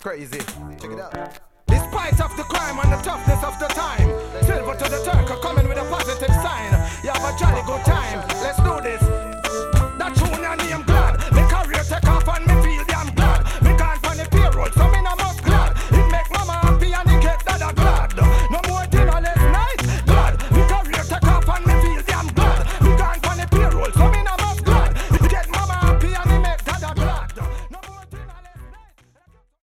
crazy. Check it out. Despite of the crime and the toughness of the time, silver to the Turk are coming with a positive sign.